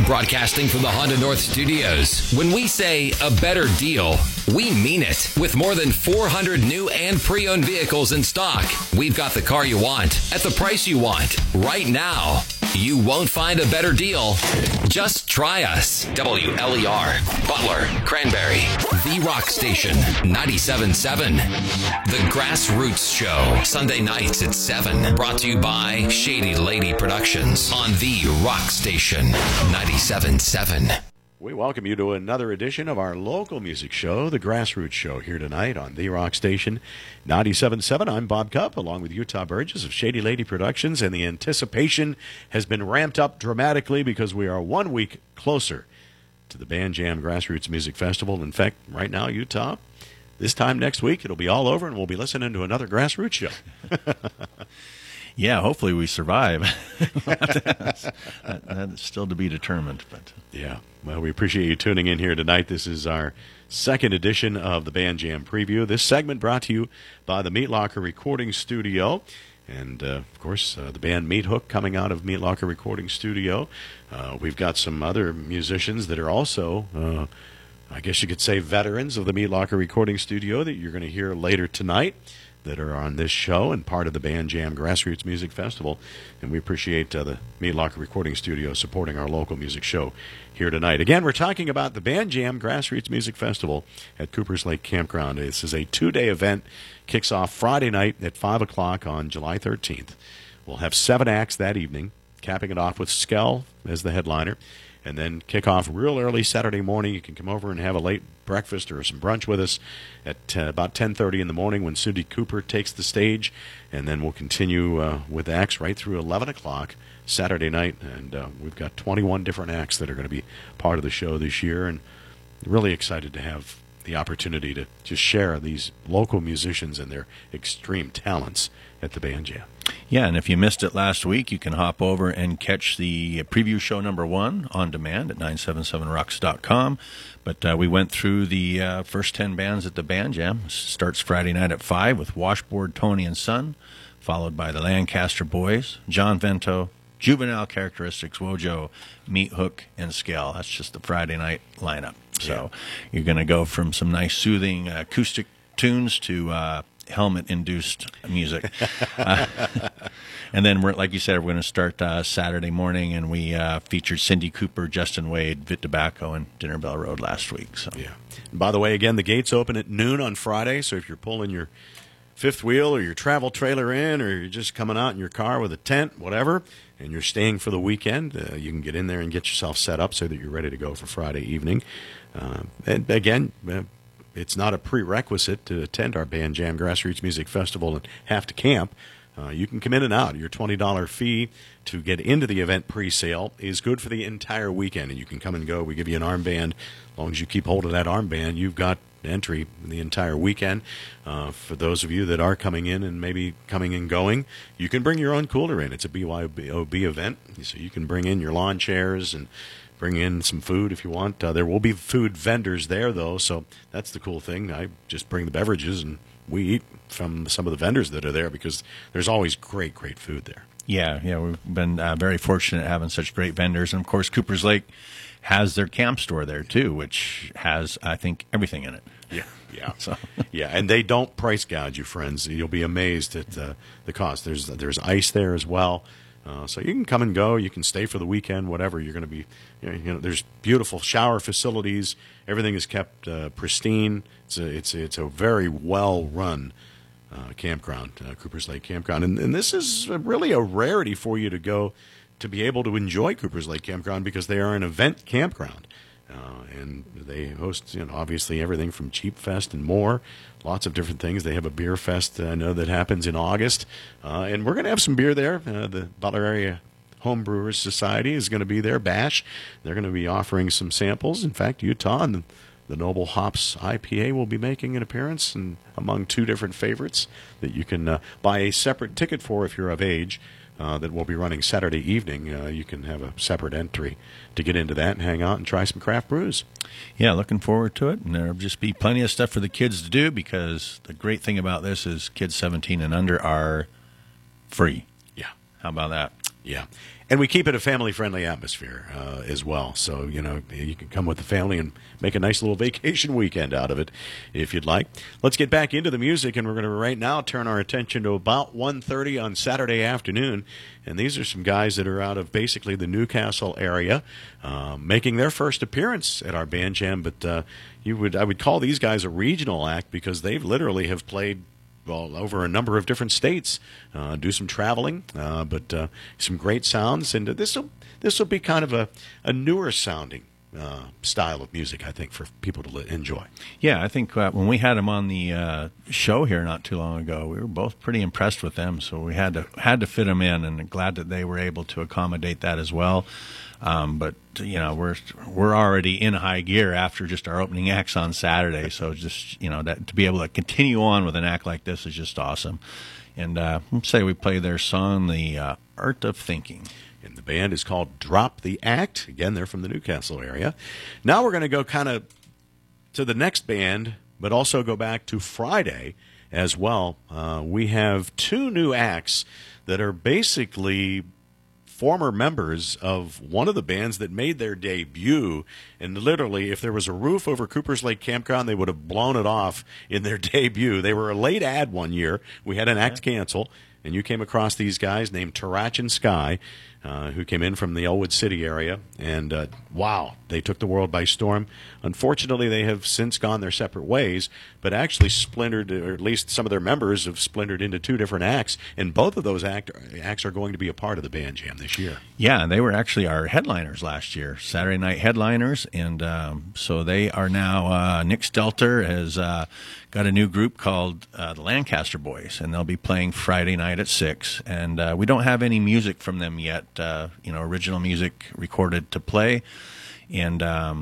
Broadcasting from the Honda North Studios. When we say a better deal, we mean it. With more than 400 new and pre-owned vehicles in stock, we've got the car you want at the price you want right now. You won't find a better deal. Just try us. WLER, Butler, Cranberry, The Rock Station, 97.7. The Grassroots Show, Sunday nights at 7. Brought to you by Shady Lady Productions on The Rock Station, 97.7. We welcome you to another edition of our local music show, The Grassroots Show, here tonight on The Rock Station 97.7. I'm Bob Cupp, along with Utah Burgess of Shady Lady Productions, and the anticipation has been ramped up dramatically because we are 1 week closer to the Band Jam Grassroots Music Festival. In fact, right now, Utah, this time next week, it'll be all over, and we'll be listening to another Grassroots Show. Yeah, hopefully we survive. That's still to be determined. But yeah, well, we appreciate you tuning in here tonight. This is our second edition of the Band Jam Preview. This segment brought to you by the Meat Locker Recording Studio. And, of course, the band Meat Hook coming out of Meat Locker Recording Studio. We've got some other musicians that are also, I guess you could say, veterans of the Meat Locker Recording Studio that you're going to hear later tonight, that are on this show and part of the Band Jam Grassroots Music Festival. And we appreciate the Meat Locker Recording Studio supporting our local music show here tonight. Again, we're talking about the Band Jam Grassroots Music Festival at Coopers Lake Campground. This is a 2-day event. Kicks off Friday night at 5 o'clock on July 13th. We'll have 7 acts that evening, capping it off with Skell as the headliner. And then kick off real early Saturday morning. You can come over and have a late breakfast or some brunch with us at about 10:30 in the morning when Cindy Cooper takes the stage. And then we'll continue with acts right through 11 o'clock Saturday night. And we've got 21 different acts that are going to be part of the show this year. And really excited to have the opportunity to just share these local musicians and their extreme talents at the Band Jam. yeah, and if you missed it last week, you can hop over and catch the preview show number 1 on demand at 977rocks.com. But we went through the first 10 bands at the Band Jam. Starts Friday night at 5 with Washboard Tony and Son, followed by the Lancaster Boys, John Vento, Juvenile Characteristics, Wojo, Meat Hook, and Skell. That's just the Friday night lineup. So you're going to go from some nice soothing acoustic tunes to helmet-induced music. And then, like you said, we're going to start Saturday morning, and we featured Cindy Cooper, Justin Wade, Vit Tobacco, and Dinner Bell Road last week. So. Yeah. And by the way, again, the gates open at noon on Friday, so if you're pulling your fifth wheel or your travel trailer in, or you're just coming out in your car with a tent, whatever, and you're staying for the weekend, you can get in there and get yourself set up so that you're ready to go for Friday evening. And again, it's not a prerequisite to attend our Band Jam Grassroots Music Festival and have to camp. You can come in and out. Your $20 fee to get into the event pre-sale is good for the entire weekend, and you can come and go. We give you an armband. As long as you keep hold of that armband, you've got entry the entire weekend. For those of you that are coming in and maybe coming and going, you can bring your own cooler in. It's a BYOB event, so you can bring in your lawn chairs and bring in some food if you want. There will be food vendors there, though, so that's the cool thing. I just bring the beverages, and we eat from some of the vendors that are there because there's always great, great food there. Yeah, we've been very fortunate having such great vendors. And, of course, Coopers Lake has their camp store there, too, which has, I think, everything in it. Yeah. So. Yeah, and they don't price gouge you, friends. You'll be amazed at the cost. There's ice there as well. So you can come and go. You can stay for the weekend, whatever. You're going to be, there's beautiful shower facilities. Everything is kept pristine. It's a very well-run campground, Coopers Lake Campground. And this is really a rarity for you to go to be able to enjoy Coopers Lake Campground because they are an event campground. And they host, obviously everything from Cheap Fest and more, lots of different things. They have a beer fest, I know, that happens in August. And we're going to have some beer there. The Butler Area Homebrewers Society is going to be there, Bash. They're going to be offering some samples. In fact, Utah and the Noble Hops IPA will be making an appearance and among 2 different favorites that you can buy a separate ticket for if you're of age. That will be running Saturday evening. You can have a separate entry to get into that and hang out and try some craft brews. Yeah, looking forward to it. And there'll just be plenty of stuff for the kids to do because the great thing about this is kids 17 and under are free. Yeah. How about that? Yeah. And we keep it a family-friendly atmosphere as well. So, you know, you can come with the family and make a nice little vacation weekend out of it if you'd like. Let's get back into the music, and we're going to right now turn our attention to about 1:30 on Saturday afternoon. And these are some guys that are out of basically the Newcastle area making their first appearance at our Band Jam. But I would call these guys a regional act because they literally have played over a number of different states, do some traveling, but some great sounds. And this will be kind of a newer sounding style of music, I think, for people to enjoy. Yeah, I think when we had them on the show here not too long ago, we were both pretty impressed with them. So we had to fit them in, and glad that they were able to accommodate that as well. But you know, we're already in high gear after just our opening acts on Saturday. So just, you know, that to be able to continue on with an act like this is just awesome. And let's say we play their song, "The Art of Thinking." And the band is called Drop the Act. Again, they're from the Newcastle area. Now we're going to go kind of to the next band, but also go back to Friday as well. We have two new acts that are basically former members of one of the bands that made their debut. And literally, if there was a roof over Cooper's Lake Campground, they would have blown it off in their debut. They were a late ad one year. We had an act cancel, and you came across these guys named Tarachin Sky, who came in from the Elwood City area. And, wow, they took the world by storm. Unfortunately, they have since gone their separate ways, but actually splintered, or at least some of their members have splintered into two different acts, and both of those acts are going to be a part of the Band Jam this year. Yeah, and they were actually our headliners last year, Saturday night headliners, and so they are now, Nick Stelter has got a new group called the Lancaster Boys, and they'll be playing Friday night at 6, and we don't have any music from them yet, original music recorded to play, and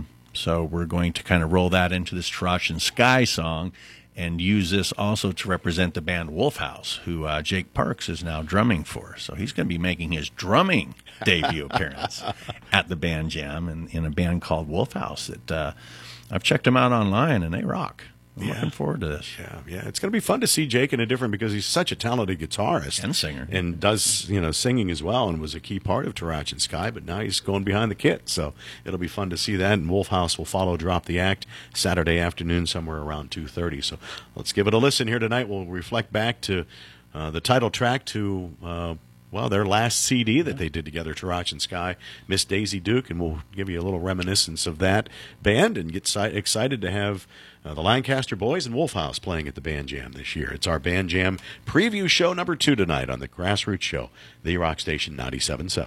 so we're going to kind of roll that into this Tarachin Sky song and use this also to represent the band Wolfhouse, who Jake Parks is now drumming for. So he's going to be making his drumming debut appearance at the Band Jam in a band called Wolfhouse. That I've checked them out online, and they rock. I'm looking forward to this. Yeah. It's going to be fun to see Jake in a different, because he's such a talented guitarist. And singer. And does, singing as well, and was a key part of Tarachin Sky, but now he's going behind the kit. So it'll be fun to see that. And Wolfhouse will follow Drop the Act Saturday afternoon somewhere around 2:30. So let's give it a listen here tonight. We'll reflect back to the title track to their last CD that they did together, Tarachin Sky, Miss Daisy Duke, and we'll give you a little reminiscence of that band and get excited to have the Lancaster Boys and Wolfhouse playing at the Band Jam this year. It's our Band Jam preview show number 2 tonight on the Grassroots Show, the Rock Station 97.7.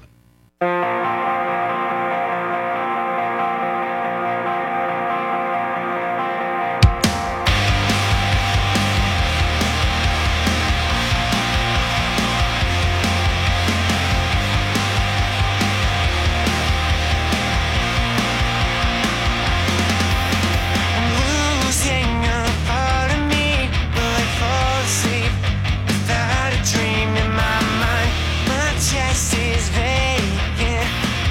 Dream in my mind, my chest is vacant.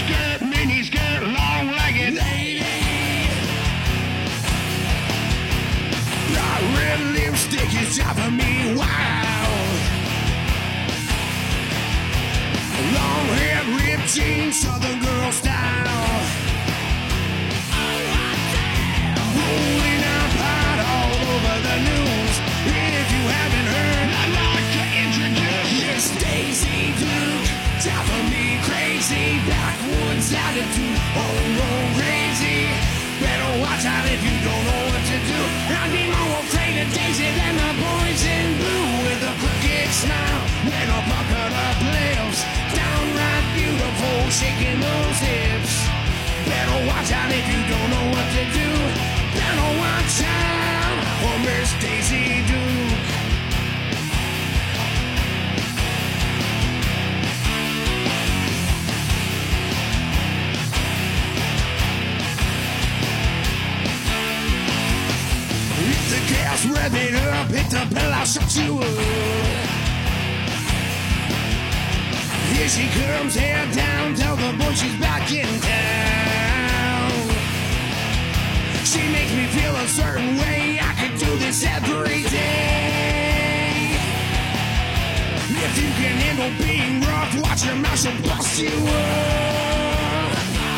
skirt, mini skirt, long-legged lady. Bright red lipstick is driving me wild. Long hair, ripped jeans, southern girl style. Rolling up hot all over the news. If you haven't heard, I'd like to introduce Miss Daisy Duke. Driving me crazy, backwoods attitude, oh, crazy. Better watch out if you don't know what to do. I'd be more afraid of Daisy than the boys in blue with a crooked smile and a bucket of lips. Downright beautiful, shaking those hips. Better watch out if you don't know what to do. Better watch out for Miss Daisy Duke. If the gas rev it up, hit the bell, I'll shut you up. Here she comes, head down, tell the boy she's back in town. She makes me feel a certain way, I could do this every day. If you can handle being rough, watch your mouth, she'll bust you up.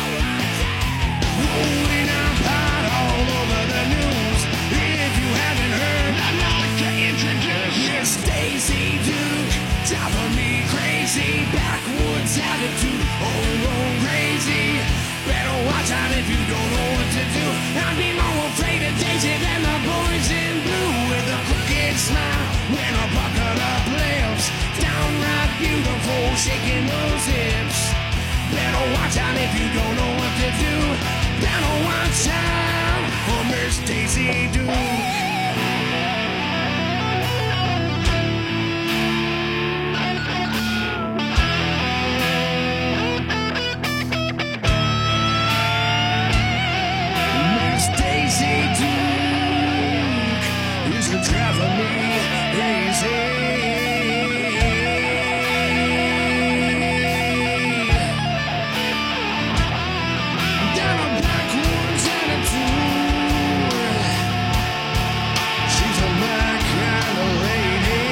Rolling up hot all over the news. If you haven't heard, I'd like to introduce Miss Daisy Duke. Driving me crazy, backwoods attitude, oh, crazy. Better watch out if you don't know what to do. I'd be more afraid of Daisy than the boys in blue with a crooked smile and a bucket of lips. Downright beautiful, shaking those hips. Better watch out if you don't know what to do. Better watch out for Miss Daisy Duke. Driving me crazy. Down a backwoods attitude. She's a my kind of lady.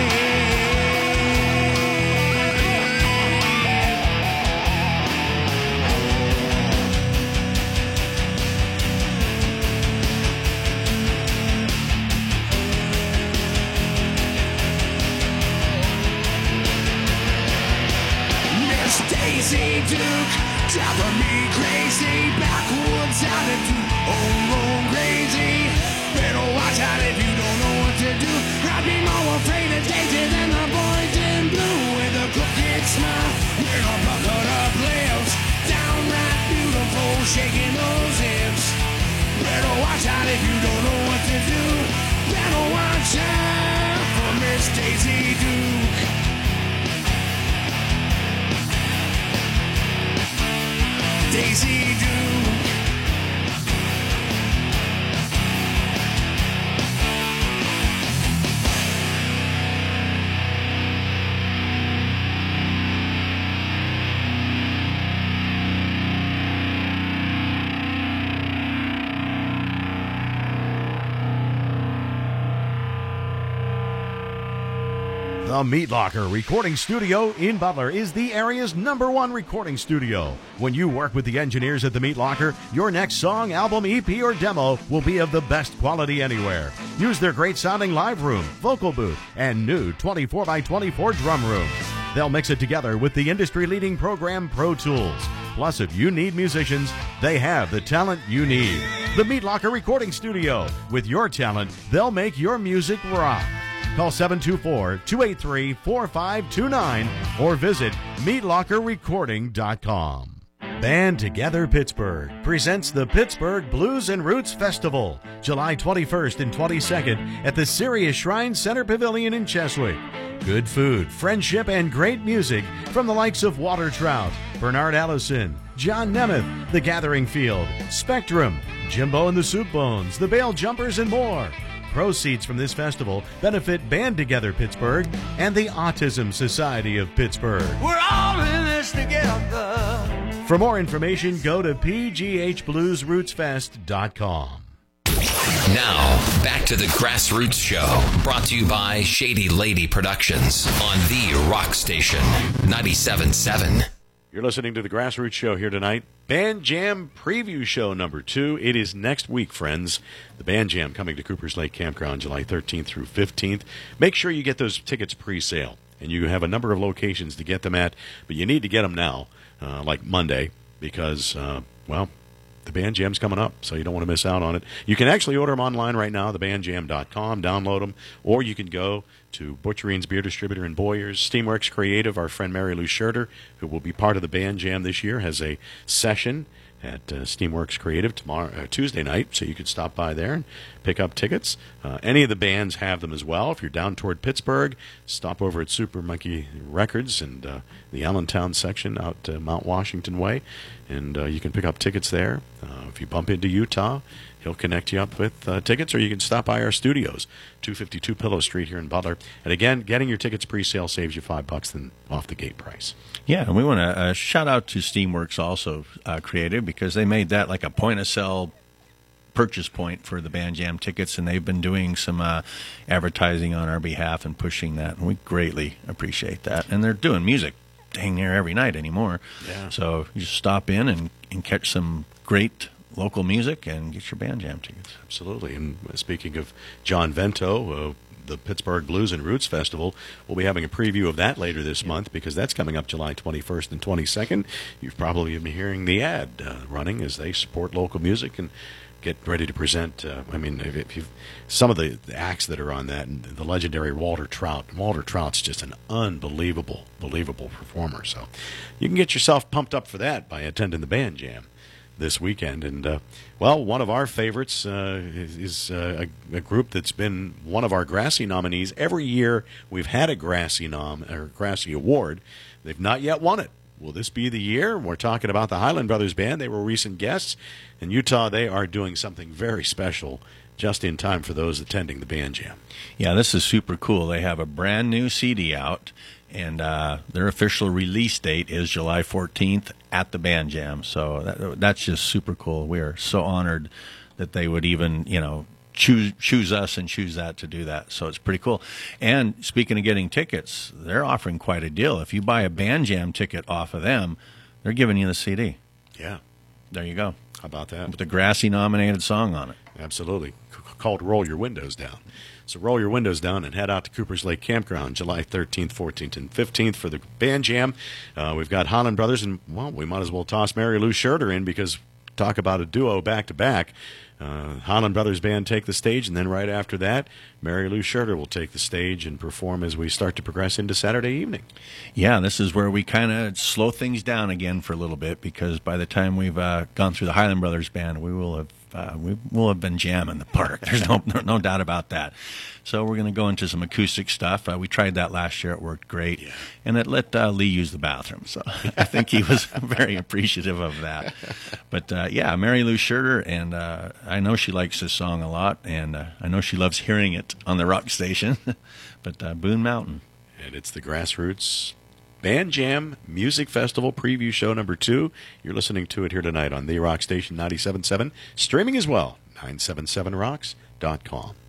Daisy Duke, driving me crazy, backwoods attitude, oh, crazy. Better watch out if you don't know what to do. I'd be more afraid of Daisy than the boys in blue with a crooked smile and a bucket of lips. Downright beautiful, shaking those hips. Better watch out if you don't know what to do. Better watch out for Miss Daisy Duke. Daisy Duke. The Meat Locker Recording Studio in Butler is the area's #1 recording studio. When you work with the engineers at the Meat Locker, your next song, album, EP, or demo will be of the best quality anywhere. Use their great sounding live room, vocal booth, and new 24x24 drum room. They'll mix it together with the industry-leading program Pro Tools. Plus, if you need musicians, they have the talent you need. The Meat Locker Recording Studio. With your talent, they'll make your music rock. Call 724-283-4529 or visit meatlockerrecording.com. Band Together Pittsburgh presents the Pittsburgh Blues and Roots Festival, July 21st and 22nd at the Sirius Shrine Center Pavilion in Cheswick. Good food, friendship, and great music from the likes of Walter Trout, Bernard Allison, John Nemeth, The Gathering Field, Spectrum, Jimbo and the Soup Bones, The Bale Jumpers, and more. Proceeds from this festival benefit Band Together Pittsburgh and the Autism Society of Pittsburgh. We're all in this together. For more information, go to pghbluesrootsfest.com. Now, back to the Grassroots Show, brought to you by Shady Lady Productions on the Rock Station 97.7. You're listening to the Grassroots Show here tonight. Band Jam Preview Show number 2. It is next week, friends. The Band Jam coming to Coopers Lake Campground July 13th through 15th. Make sure you get those tickets pre-sale. And you have a number of locations to get them at, but you need to get them now, like Monday, because, well, the Band Jam's coming up, so you don't want to miss out on it. You can actually order them online right now, thebandjam.com, download them, or you can go to Butcherine's Beer Distributor in Boyers. Steamworks Creative, our friend Mary Lou Scherter, who will be part of the Band Jam this year, has a session at Steamworks Creative Tuesday night, so you could stop by there and pick up tickets. Any of the bands have them as well. If you're down toward Pittsburgh, stop over at Super Monkey Records and the Allentown section out Mount Washington Way, and you can pick up tickets there. If you bump into Utah, he'll connect you up with tickets, or you can stop by our studios, 252 Pillow Street here in Butler. And again, getting your tickets pre-sale saves you $5 than off the gate price. Yeah, and we want to shout out to Steamworks also Creative, because they made that like a point-of-sale purchase point for the Band Jam tickets, and they've been doing some advertising on our behalf and pushing that, and we greatly appreciate that. And they're doing music dang near every night anymore. Yeah. So you just stop in and catch some great local music and get your Band Jam tickets. Absolutely. And speaking of John Vento, the Pittsburgh Blues and Roots Festival, we'll be having a preview of that later this month, because that's coming up July 21st and 22nd. You've probably been hearing the ad running as they support local music and get ready to present. Some of the acts that are on that, and the legendary Walter Trout. Walter Trout's just an unbelievable performer. So you can get yourself pumped up for that by attending the Band Jam this weekend. And one of our favorites is a group that's been one of our Grassy nominees. Every year we've had a Grassy award. They've not yet won it. Will this be the year? We're talking about the Highland Brothers Band. They were recent guests. In Utah, they are doing something very special just in time for those attending the Band Jam. Yeah, this is super cool. They have a brand new CD out, and their official release date is July 14th at the Band Jam. So that's just super cool. We are so honored that they would even, choose us and choose that to do that. So it's pretty cool. And speaking of getting tickets, they're offering quite a deal. If you buy a Band Jam ticket off of them, they're giving you the CD. Yeah. There you go. How about that? With the Grassy nominated song on it. Absolutely. Called Roll Your Windows Down. So roll your windows down and head out to Coopers Lake Campground July 13th, 14th, and 15th for the Band Jam. We've got Highland Brothers, and, we might as well toss Mary Lou Scherter in, because talk about a duo back-to-back. Highland Brothers Band take the stage, and then right after that, Mary Lou Scherter will take the stage and perform as we start to progress into Saturday evening. Yeah, this is where we kind of slow things down again for a little bit, because by the time we've gone through the Highland Brothers Band, we will have been jamming the park. There's no doubt about that. So we're going to go into some acoustic stuff. We tried that last year. It worked great. Yeah. And it let Lee use the bathroom. So I think he was very appreciative of that. But, Mary Lou Scherter, and I know she likes this song a lot, and I know she loves hearing it on the rock station. But Boone Mountain. And it's the Grassroots Band Jam Music Festival Preview Show number 2. You're listening to it here tonight on the Rock Station 97.7, streaming as well, 977rocks.com.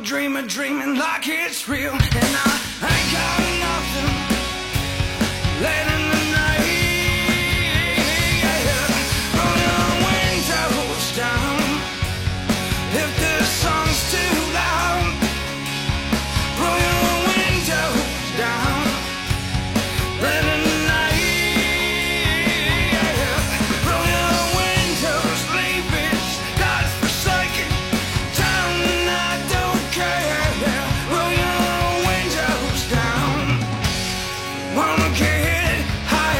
dreaming like it's real, and I ain't got nothing late in the night. Yeah. Roll your windows down if the song's too loud. Roll your windows down late in the night. Yeah. Roll your windows, leave it godforsaken town, and I don't care. Roll your windows down. Wanna get high.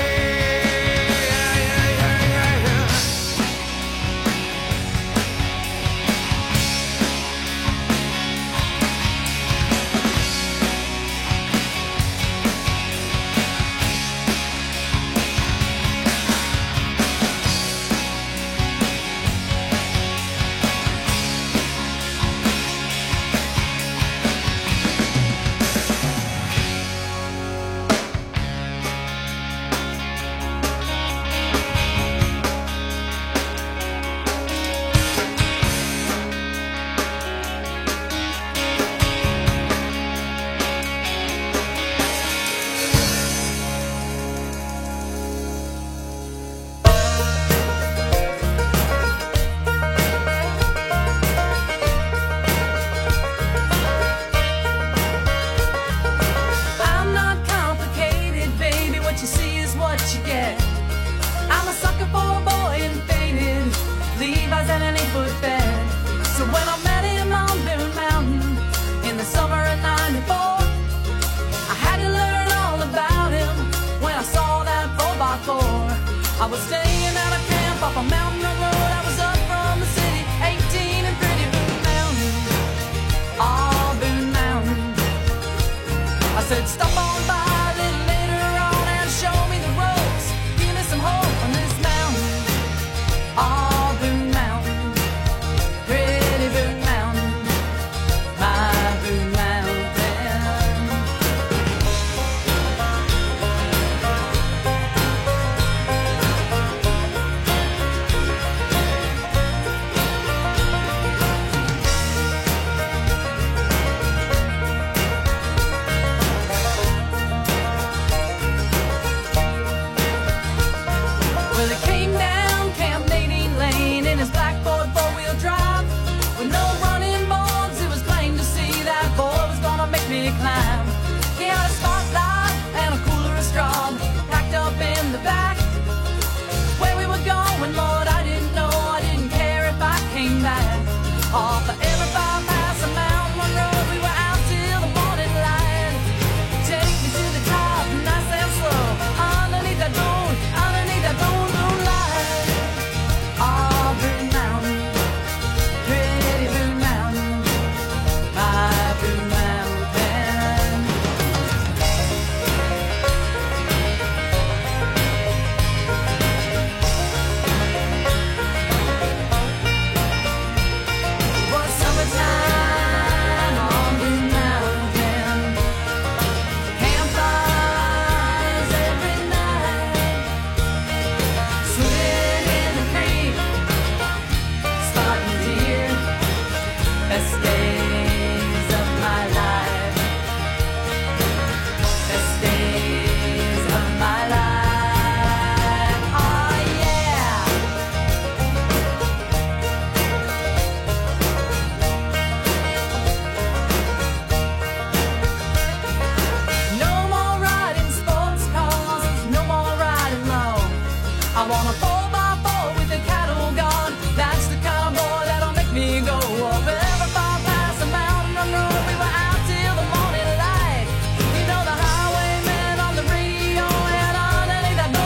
I'm not complicated, baby. What you see is what you get. I'm a sucker for a boy in faded Levi's and an 8-foot bed. So when I met him on Boone Mountain in the summer of '94, I had to learn all about him when I saw that 4x4. I was staying at a camp off a mountain road. I was up from the city, 18 and pretty Boone Mountain. Oh, Boone Mountain. I said, stop on by a little later on and show me the ropes. Give me some hope on this mountain. Oh, Boone Mountain. Pretty Boone Mountain. My Boone Mountain. Well, he came down Camp Nadine Lane in his black Ford four-wheel drive. With no running boards, it was plain to see that boy was gonna make me climb. He had a spotlight and a cooler of straw packed up in the back. Where we were going, Lord, I didn't know. I didn't care if I came back. Off of every bypass a mountain road, we were out till the morning light. Take me to the top, nice and slow. Underneath that moonlight. Oh, Boone Mountain, pretty Boone Mountain, my Boone Mountain. It was summertime on Boone Mountain. Campfires every night. Swimming in the creek, spotting deer. Best days of my life. Best days of my life. Oh yeah. No more riding sports cars, no more riding low. I want a 4x4 with a cattle guard. That's the kind of boy that'll make me go up every far past the mountain road. We were out till the morning light. You know the highwayman on the radio, and underneath that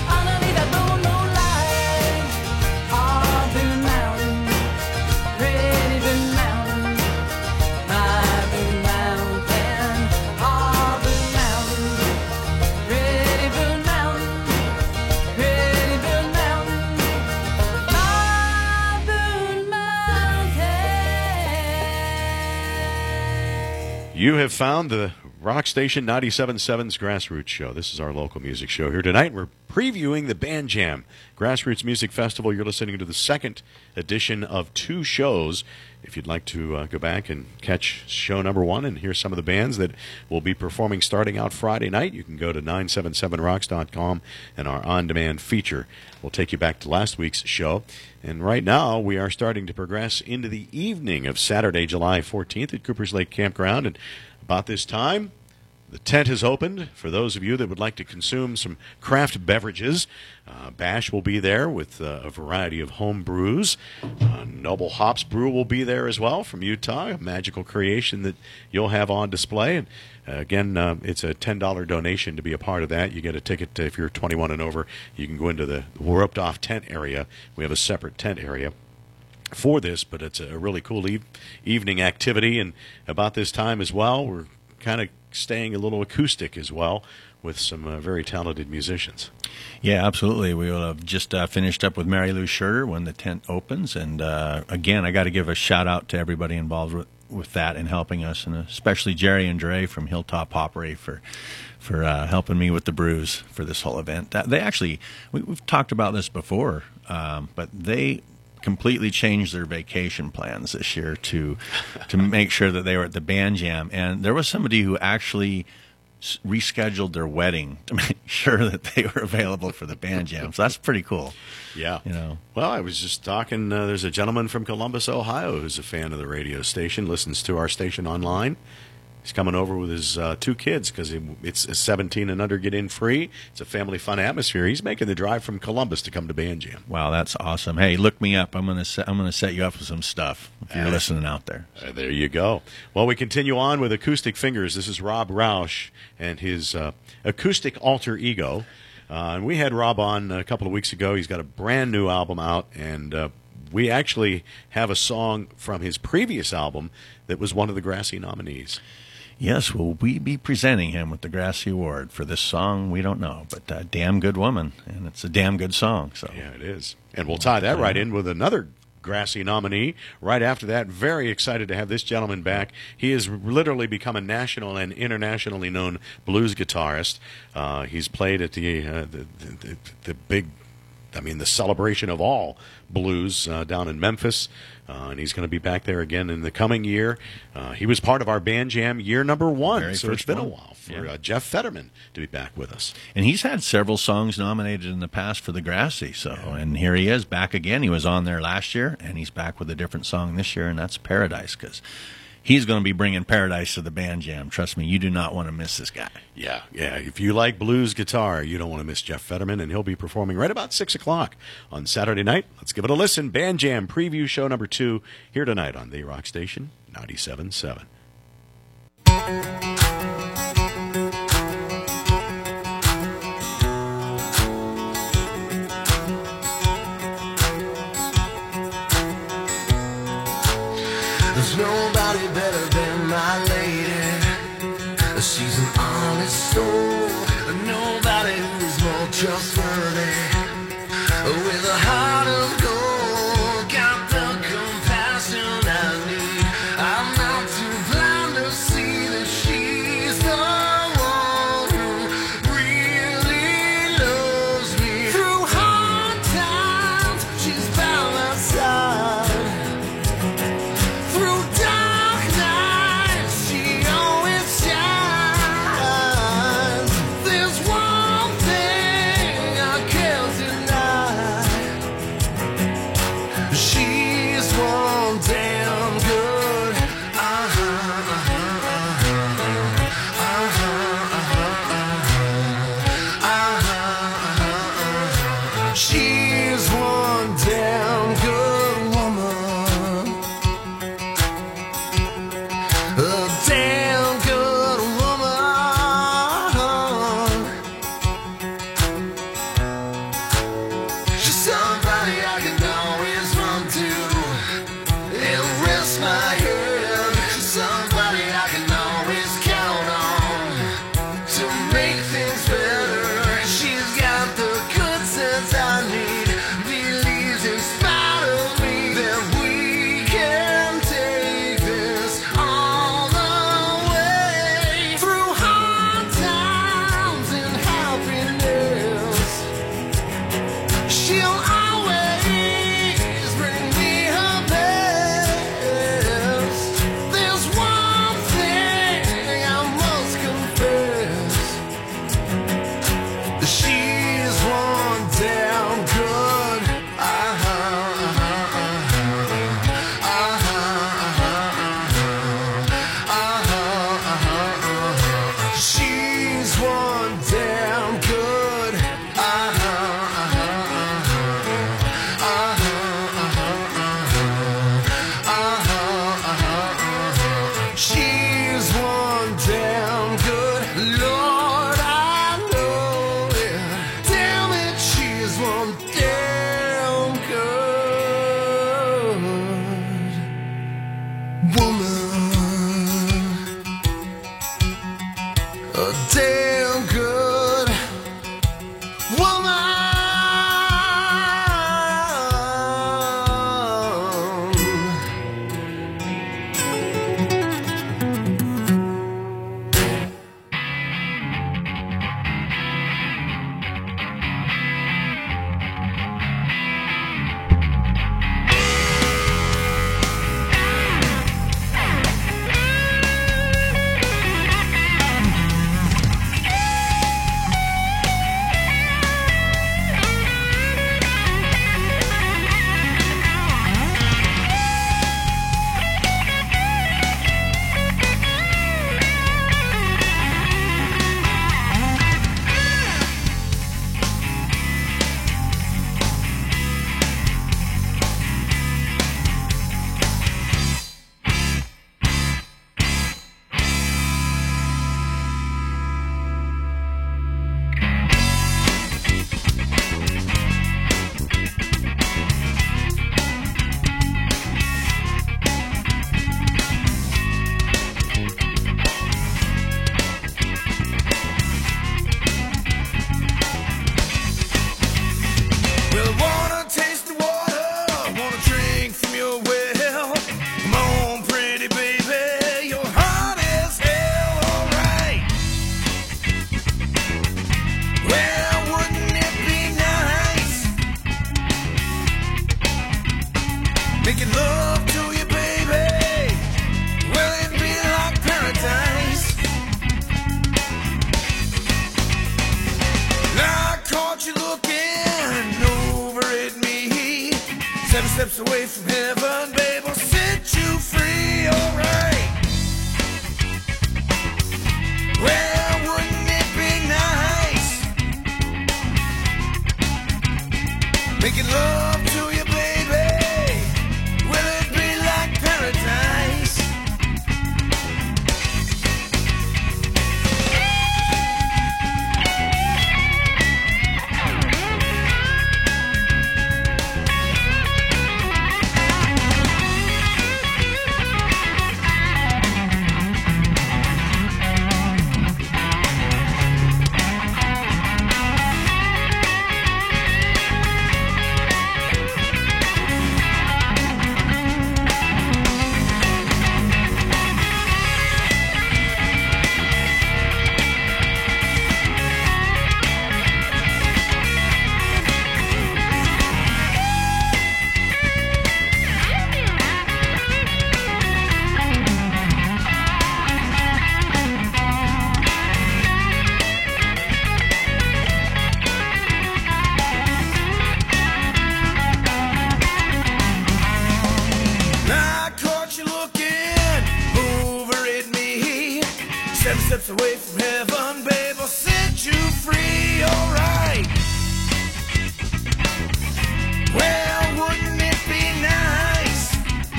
moonlight. Oh, Boone Mountain, pretty Boone Mountain, my Boone Mountain. Oh, Boone Mountain, pretty Boone Mountain, pretty Boone Mountain, my Boone Mountain. You have found the Rock Station 97.7's Grassroots Show. This is our local music show here tonight. We're previewing the Band Jam Grassroots Music Festival. You're listening to the second edition of 2 shows. If you'd like to go back and catch show number 1 and hear some of the bands that will be performing starting out Friday night, you can go to 977rocks.com, and our on-demand feature will take you back to last week's show. And right now, we are starting to progress into the evening of Saturday, July 14th at Coopers Lake Campground. And about this time, the tent has opened for those of you that would like to consume some craft beverages. Bash will be there with a variety of home brews. Noble Hops Brew will be there as well from Utah, a magical creation that you'll have on display. And again, it's a $10 donation to be a part of that. You get a ticket if you're 21 and over. You can go into the roped-off tent area. We have a separate tent area for this, but it's a really cool evening activity. And about this time as well, we're kind of staying a little acoustic as well with some very talented musicians. Yeah, absolutely. We will have just finished up with Mary Lou Schurter when the tent opens. And again, I got to give a shout out to everybody involved with that and helping us, and especially Jerry and Dre from Hilltop Hoppery for helping me with the brews for this whole event. They actually, we've talked about this before, but they completely changed their vacation plans this year to make sure that they were at the Band Jam. And there was somebody who actually rescheduled their wedding to make sure that they were available for the Band Jam. So that's pretty cool. Yeah. You know. Well, I was just talking, there's a gentleman from Columbus, Ohio, who's a fan of the radio station, listens to our station online. He's coming over with his 2 kids because it's a 17 and under get in free. It's a family fun atmosphere. He's making the drive from Columbus to come to Band Jam. Wow, that's awesome. Hey, look me up. I'm gonna set you up with some stuff if you're listening out there. There you go. Well, we continue on with Acoustic Fingers. This is Rob Roush and his acoustic alter ego. And we had Rob on a couple of weeks ago. He's got a brand new album out, and we actually have a song from his previous album that was one of the Grassy nominees. Yes, will we be presenting him with the Grassy Award for this song? We don't know, but Damn Good Woman, and it's a damn good song. So yeah, it is. And we'll tie that right in with another Grassy nominee right after that. Very excited to have this gentleman back. He has literally become a national and internationally known blues guitarist. He's played at the big, the celebration of all blues down in Memphis, and he's going to be back there again in the coming year. He was part of our Band Jam year number 1, so it's been a while for Jeff Fetterman to be back with us. And he's had several songs nominated in the past for the Grassy, and here he is back again. He was on there last year, and he's back with a different song this year, and that's Paradise, because he's going to be bringing Paradise to the Band Jam. Trust me, you do not want to miss this guy. Yeah. If you like blues guitar, you don't want to miss Jeff Fetterman, and he'll be performing right about 6 o'clock on Saturday night. Let's give it a listen. Band Jam preview show number 2 here tonight on the Rock Station 97.7. There's nobody better than my lady. She's an honest soul. Nobody who's more trustworthy. With a heart of gold, got the compassion I need. I'm not too blind to see that she's the one who really loves me. Through hard times, she's by my side. Through dark nights, she always shines. There's one thing I can't deny. She's one damn good. She's one damn good woman. A damn good woman. She's somebody I can always run to and rest my head. She's somebody I can always count on to make things better. She's got the good sense I need. Well, I wanna taste the water, wanna drink from your well. Come on, pretty baby, you're hot as hell, alright. Well, wouldn't it be nice making love to you, baby? Well, it'd be like paradise. Now I caught you looking over at me, 7 steps away from heaven, babe, I'll set you free, alright. Well, wouldn't it be nice making love to you, baby? Will it be like paradise? Now I caught you looking over at me, 7 steps away from heaven, babe, I'll set you free, alright. Well, wouldn't it be nice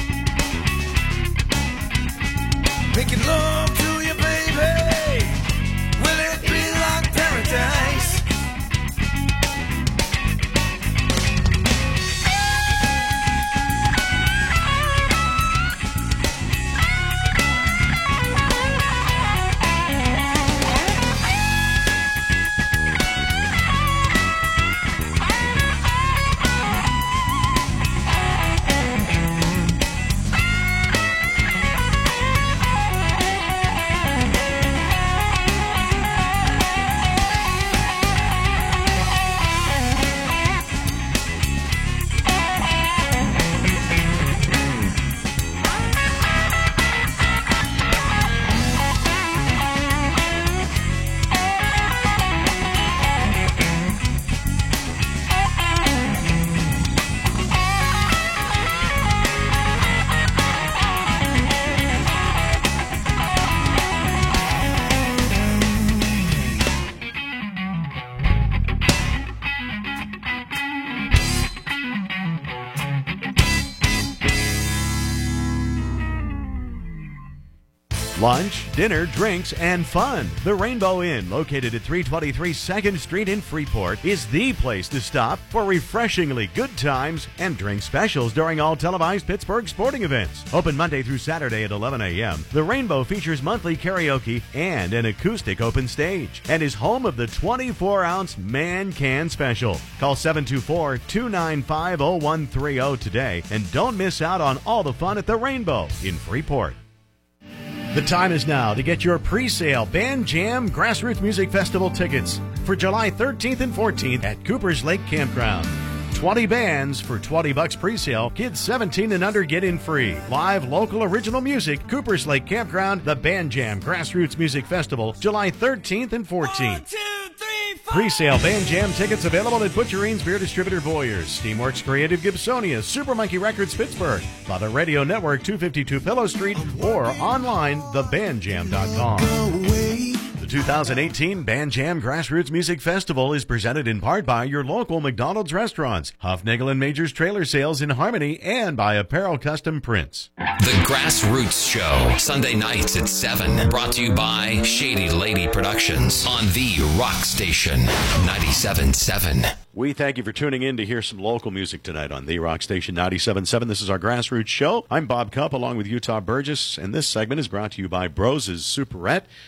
making love to you, baby? Will it be like paradise? Lunch, dinner, drinks, and fun. The Rainbow Inn, located at 323 2nd Street in Freeport, is the place to stop for refreshingly good times and drink specials during all televised Pittsburgh sporting events. Open Monday through Saturday at 11 a.m., the Rainbow features monthly karaoke and an acoustic open stage and is home of the 24-ounce Man Can Special. Call 724-295-0130 today and don't miss out on all the fun at the Rainbow in Freeport. The time is now to get your pre-sale Band Jam Grassroots Music Festival tickets for July 13th and 14th at Cooper's Lake Campground. 20 bands for $20 pre-sale. Kids 17 and under get in free. Live local original music. Cooper's Lake Campground, the Band Jam Grassroots Music Festival, July 13th and 14th. 1, 2, 3, 4. Pre-sale Band Jam tickets available at Butcherine's Beer Distributor Boyers, Steamworks Creative Gibsonia, Super Monkey Records Pittsburgh, by the Radio Network 252 Pillow Street, or online thebandjam.com. The 2018 Band Jam Grassroots Music Festival is presented in part by your local McDonald's restaurants, Huffnagel and Major's Trailer Sales in Harmony, and by Apparel Custom Prints. The Grassroots Show, Sunday nights at 7. Brought to you by Shady Lady Productions on the Rock Station 97.7. We thank you for tuning in to hear some local music tonight on the Rock Station 97.7. This is our Grassroots Show. I'm Bob Cupp along with Utah Burgess, and this segment is brought to you by Bros's Superette.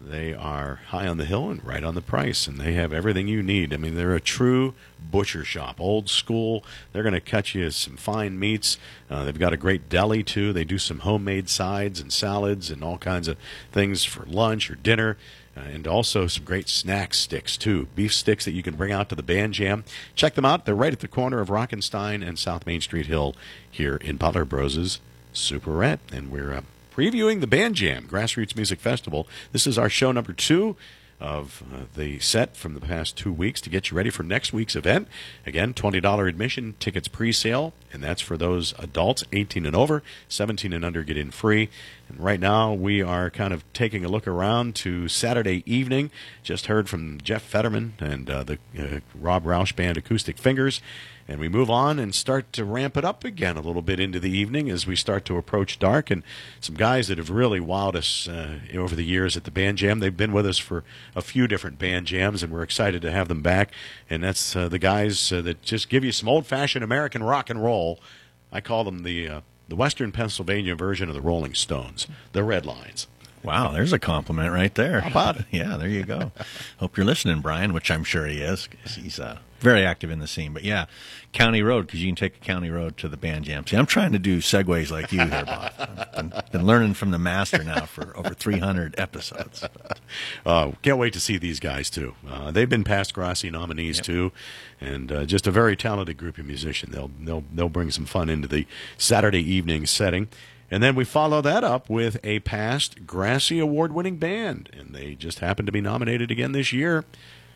They are high on the hill and right on the price, and they have everything you need. I mean, they're a true butcher shop, old school. They're going to cut you some fine meats. They've got a great deli, too. They do some homemade sides and salads and all kinds of things for lunch or dinner. And also some great snack sticks, too. Beef sticks that you can bring out to the Band Jam. Check them out. They're right at the corner of Rockenstein and South Main Street Hill here in Butler Bros' Superette. And we're previewing the Band Jam Grassroots Music Festival. This is our show number 2 of the set from the past 2 weeks to get you ready for next week's event. Again, $20 admission, tickets pre-sale, and that's for those adults 18 and over. 17 and under get in free. And right now we are kind of taking a look around to Saturday evening. Just heard from Jeff Fetterman and the Rob Roush Band Acoustic Fingers. And we move on and start to ramp it up again a little bit into the evening as we start to approach dark. And some guys that have really wowed us over the years at the Band Jam. They've been with us for a few different Band Jams, and we're excited to have them back. And that's the guys that just give you some old-fashioned American rock and roll. I call them the Western Pennsylvania version of the Rolling Stones, the Red Lines. Wow, there's a compliment right there. How about it? Yeah, there you go. Hope you're listening, Brian, which I'm sure he is, because he's very active in the scene. But yeah, County Road, because you can take a County Road to the Band Jam. See, I'm trying to do segues like you here, Bob. I've been learning from the master now for over 300 episodes. Can't wait to see these guys, too. They've been past Grassi nominees, too, and just a very talented group of musicians. They'll bring some fun into the Saturday evening setting. And then we follow that up with a past Grassi Award-winning band, and they just happen to be nominated again this year.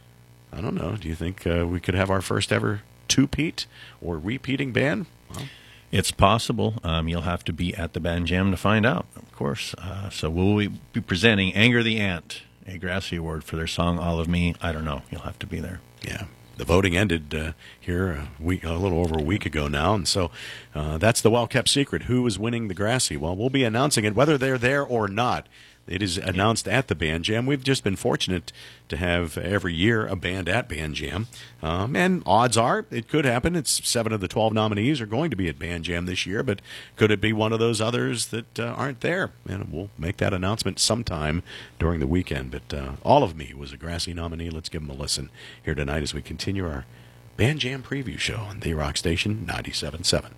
I don't know. Do you think we could have our first ever two-peat or repeating band? Well, it's possible. You'll have to be at the Band Jam to find out, of course. So will we be presenting Anger the Ant, a Grassi Award for their song All of Me? I don't know. You'll have to be there. Yeah. The voting ended here a little over a week ago now, and so that's the well-kept secret. Who is winning the Grassi? Well, we'll be announcing it, whether they're there or not. It is announced at the Band Jam. We've just been fortunate to have every year a band at Band Jam. And odds are it could happen. It's 7 of the 12 nominees are going to be at Band Jam this year, but could it be one of those others that aren't there? And we'll make that announcement sometime during the weekend. But All of Me was a Grassi nominee. Let's give them a listen here tonight as we continue our Band Jam preview show on The Rock Station 97.7.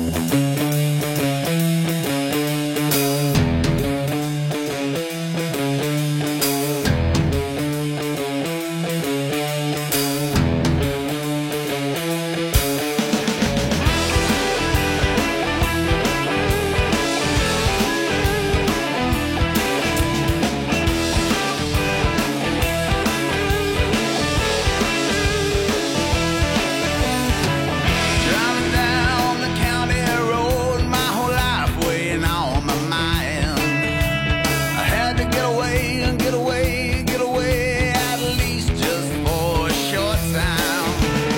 Driving down the county road, my whole life weighing on my mind. I had to get away, at least just for a short time.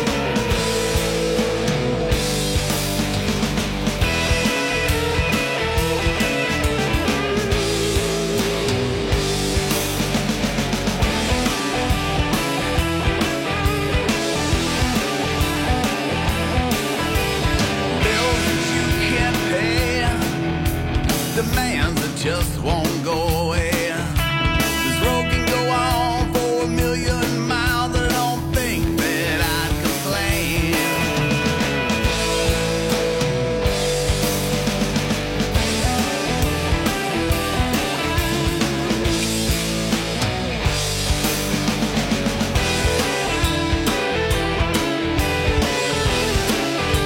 Bills that you can't pay, demands that just won't go away. This road can go on for 1,000,000 miles, and I don't think that I'd complain.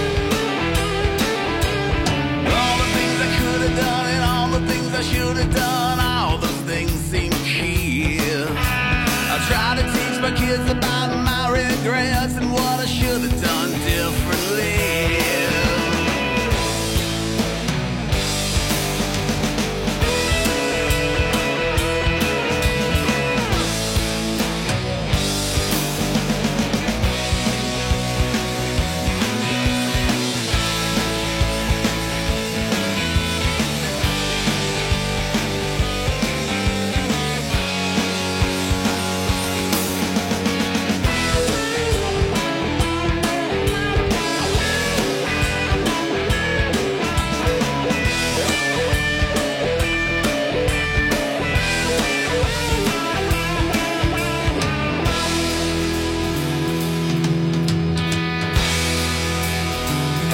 All the things I could have done and all the things I should have done,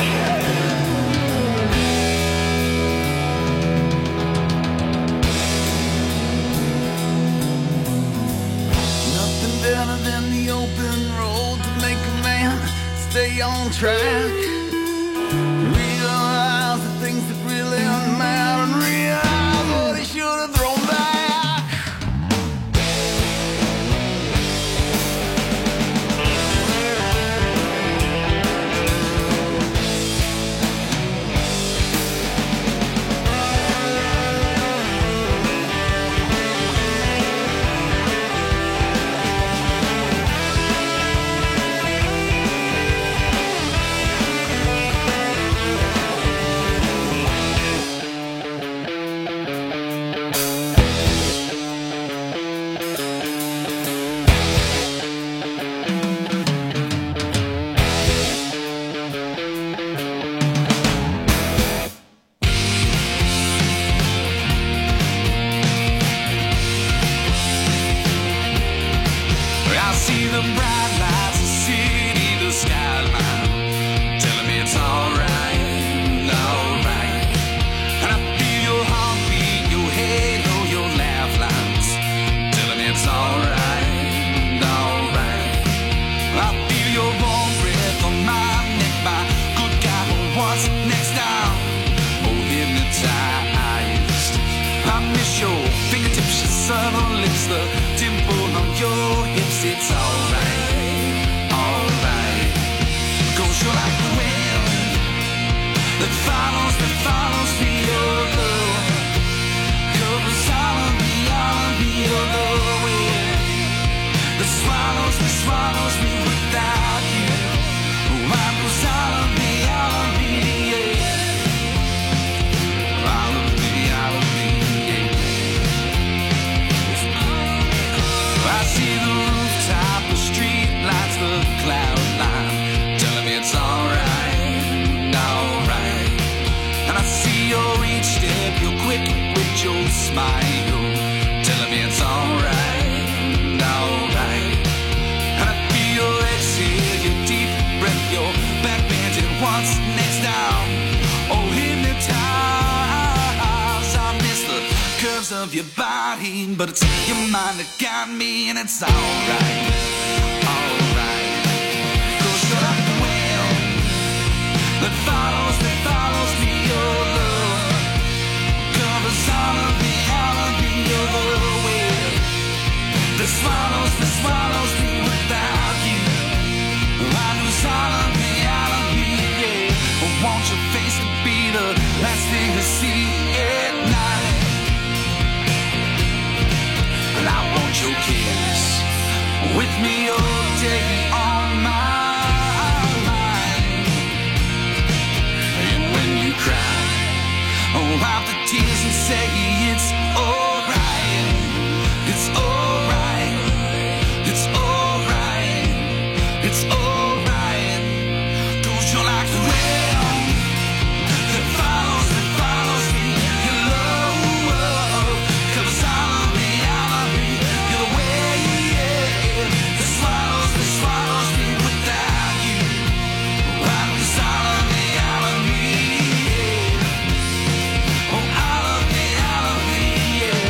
Nothing better than the open road to make a man stay on track. Realize the things that really matter and realize what he should have thrown back. I see the bright lights, the city, the skyline, telling me it's alright, alright. And I feel your heartbeat, your halo, your laugh lines, telling me it's alright, alright. I feel your warm breath on my neck, my good God, what's next now? Oh, hypnotized. I miss your fingertips, your subtle lips, the dimple on your hips. It's alright, alright. 'Cause you're like the wind that follows me, your love. Covers all of me, your love. That swallows me without you. Wipes all of me, yeah. All of me, yeah. I see the rooftop, the street lights, the cloud line, telling me it's alright, alright. And I see your each step, you're quick with your smile, telling me it's alright, alright. And I feel your exhale, your deep breath, your back bending, what's next down? Oh, hypnotized. I miss the curves of your body, but it's your mind that got me, and it's alright, alright. 'Cause you're like the wind that follows me, your love. Covers all of me, your love. That swallows me without you. I lose all of me, yeah. I want your face to be the last thing to see at night. And I want your kiss with me all day on my mind. And when you cry, wipe the tears and say it's alright. It's alright. It's alright. It's alright. 'Cause you're like the wind that follows me. Your love covers all of me. You're the way, yeah, that swallows me without you. Wipes all of me, yeah. Oh, all of me, yeah.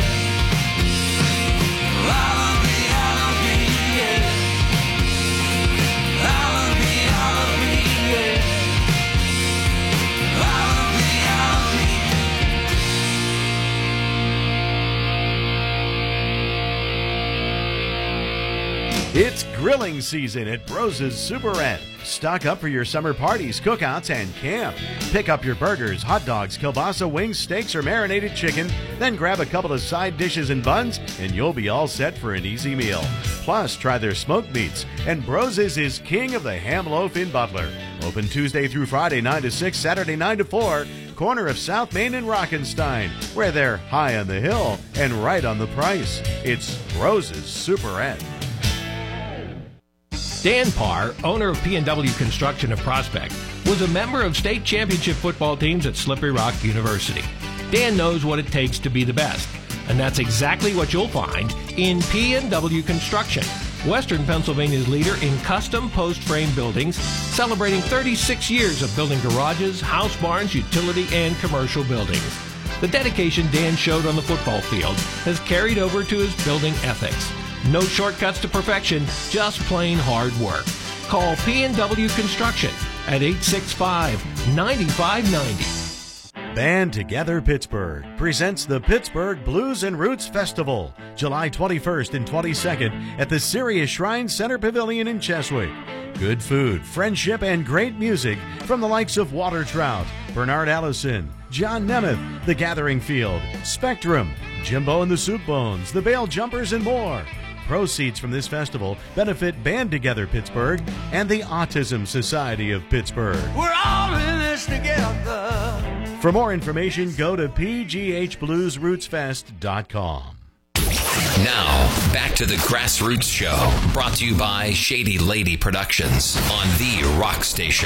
All of me, yeah. All of me, yeah. All of me. It's grilling season at Brose's Super Ed. Stock up for your summer parties, cookouts, and camp. Pick up your burgers, hot dogs, kielbasa, wings, steaks, or marinated chicken. Then grab a couple of side dishes and buns, and you'll be all set for an easy meal. Plus, try their smoked meats. And Brose's is king of the ham loaf in Butler. Open Tuesday through Friday, 9 to 6, Saturday, 9 to 4. Corner of South Main and Rockenstein, where they're high on the hill and right on the price. It's Brose's Super Ed. Dan Parr, owner of P&W Construction of Prospect, was a member of state championship football teams at Slippery Rock University. Dan knows what it takes to be the best, and that's exactly what you'll find in P&W Construction. Western Pennsylvania's leader in custom post-frame buildings, celebrating 36 years of building garages, house barns, utility, and commercial buildings. The dedication Dan showed on the football field has carried over to his building ethics. No shortcuts to perfection, just plain hard work. Call P&W Construction at 865-9590. Band Together Pittsburgh presents the Pittsburgh Blues and Roots Festival, July 21st and 22nd at the Sirius Shrine Center Pavilion in Cheswick. Good food, friendship, and great music from the likes of Water Trout, Bernard Allison, John Nemeth, The Gathering Field, Spectrum, Jimbo and the Soup Bones, The Bale Jumpers, and more. Proceeds from this festival benefit Band Together Pittsburgh and the Autism Society of Pittsburgh. We're all in this together. For more information, go to pghbluesrootsfest.com. Now, back to the Grassroots Show, brought to you by Shady Lady Productions on The Rock Station,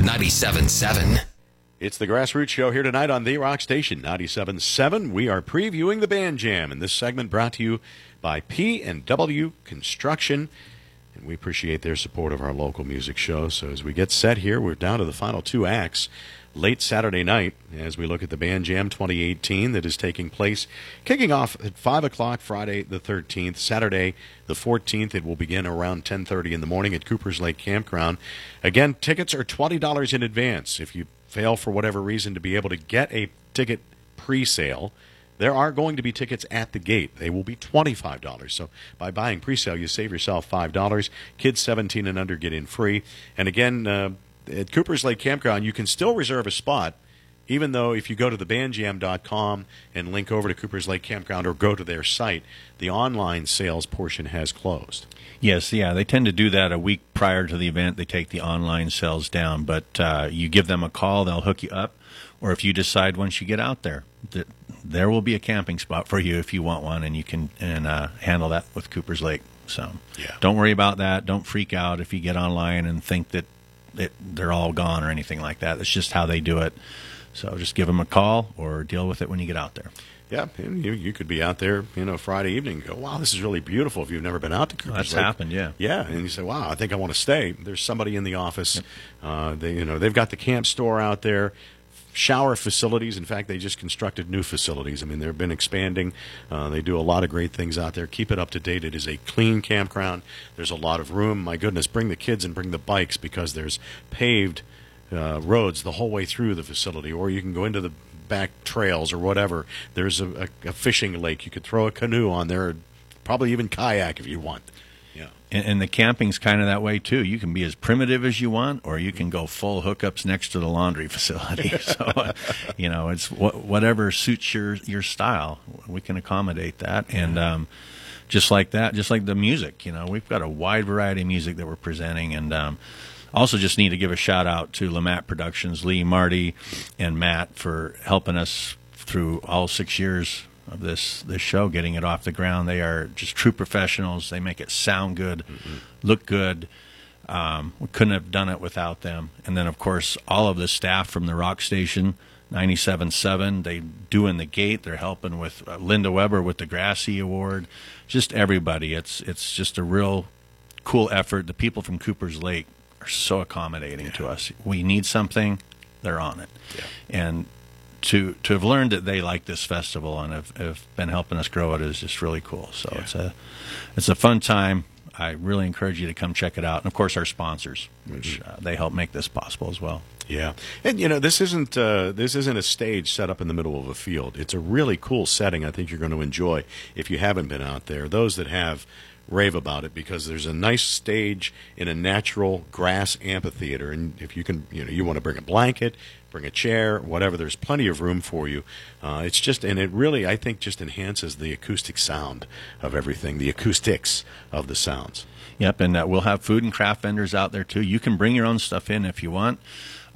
97.7. It's the Grassroots Show here tonight on The Rock Station, 97.7. We are previewing the Band Jam, and this segment brought to you by P&W Construction, and we appreciate their support of our local music show. So as we get set here, we're down to the final two acts. Late Saturday night, as we look at the Band Jam 2018 that is taking place, kicking off at 5 o'clock Friday the 13th. Saturday the 14th, it will begin around 10:30 in the morning at Coopers Lake Campground. Again, tickets are $20 in advance. If you fail for whatever reason to be able to get a ticket pre-sale, there are going to be tickets at the gate. They will be $25. So by buying pre-sale, you save yourself $5. Kids 17 and under get in free. And again, at Coopers Lake Campground, you can still reserve a spot, even though if you go to thebandjam.com and link over to Coopers Lake Campground or go to their site, the online sales portion has closed. Yes, yeah, they tend to do that a week prior to the event. They take the online sales down, but you give them a call, they'll hook you up, or if you decide once you get out there that there will be a camping spot for you if you want one, and you can handle that with Coopers Lake. So Don't worry about that. Don't freak out if you get online and think that they're all gone or anything like that. It's just how they do it. So just give them a call or deal with it when you get out there. Yeah, and you could be out there, Friday evening and go, wow, this is really beautiful if you've never been out to Coopers Lake. That's happened, yeah. Yeah, and you say, wow, I think I want to stay. There's somebody in the office. Yep. They've got the camp store out there. Shower facilities. In fact, they just constructed new facilities. I mean, they've been expanding. They do a lot of great things out there. Keep it up to date. It is a clean campground. There's a lot of room. My goodness, bring the kids and bring the bikes because there's paved roads the whole way through the facility, or you can go into the back trails or whatever. There's a fishing lake. You could throw a canoe on there, probably even kayak if you want. Yeah. And the camping's kind of that way, too. You can be as primitive as you want, or you can go full hookups next to the laundry facility. So, it's whatever suits your style. We can accommodate that. And just like that, just like the music, we've got a wide variety of music that we're presenting. And also just need to give a shout-out to Lamat Productions, Lee, Marty, and Matt for helping us through all 6 years of this show, getting it off the ground. They are just true professionals. They make it sound good, look good. We couldn't have done it without them. And then, of course, all of the staff from the Rock Station, 97.7, they do in the gate. They're helping with Linda Weber with the Grassy Award. Just everybody. It's just a real cool effort. The people from Coopers Lake are so accommodating to us. We need something, they're on it. Yeah. And to have learned that they like this festival and have been helping us grow it is just really cool. So it's a fun time. I really encourage you to come check it out. And, of course, our sponsors, which they help make this possible as well. Yeah. And, this isn't a stage set up in the middle of a field. It's a really cool setting I think you're going to enjoy if you haven't been out there. Those that have, rave about it because there's a nice stage in a natural grass amphitheater. And if you can, you want to bring a blanket, bring a chair, whatever, there's plenty of room for you. It's just, and it really, I think, just enhances the acoustic sound of everything, the acoustics of the sounds. Yep, and we'll have food and craft vendors out there, too. You can bring your own stuff in if you want.